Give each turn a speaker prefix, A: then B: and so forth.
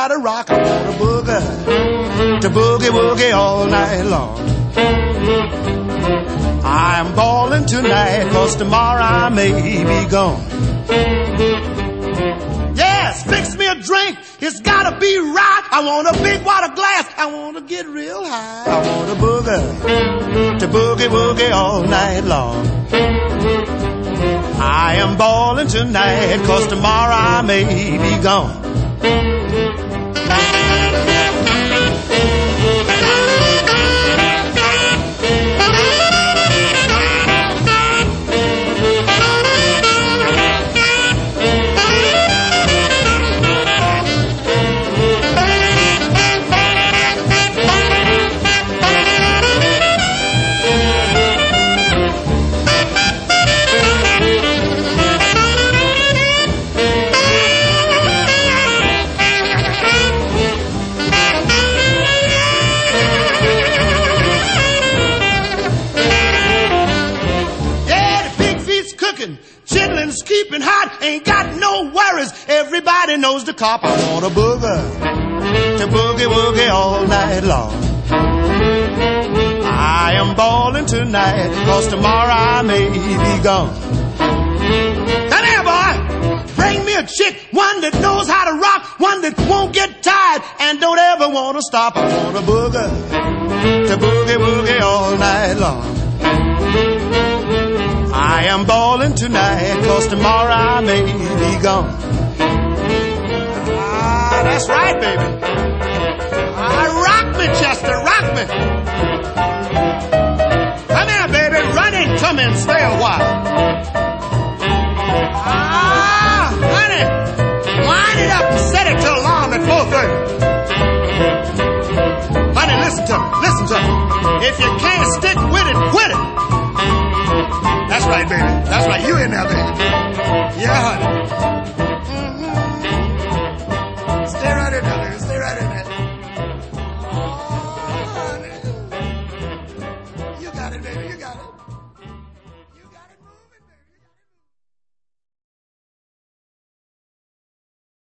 A: how to rock. I want a boogie, to boogie woogie all night long. I'm ballin' tonight, 'cause tomorrow I may be gone. Yes, fix me a drink, it's gotta be right. I want a big water glass, I wanna get real high. I want a boogie, to boogie woogie all night long. I am ballin' tonight, 'cause tomorrow I may be gone. Chitlins keeping hot, ain't got no worries. Everybody knows the cop. I want a boogie, to boogie woogie all night long. I am ballin' tonight, 'cause tomorrow I may be gone. Come here, boy. Bring me a chick, one that knows how to rock, one that won't get tired and don't ever want to stop. I want a boogie, to boogie woogie all night long. I am ballin' tonight, 'cause tomorrow I may be gone. Ah, that's right, baby. Rock me, Chester, rock me. Come here, baby, run in, come in, stay a while. Ah, honey, wind it up and set it to alarm at 4:30. Honey, listen to me, listen to me. If you can't stick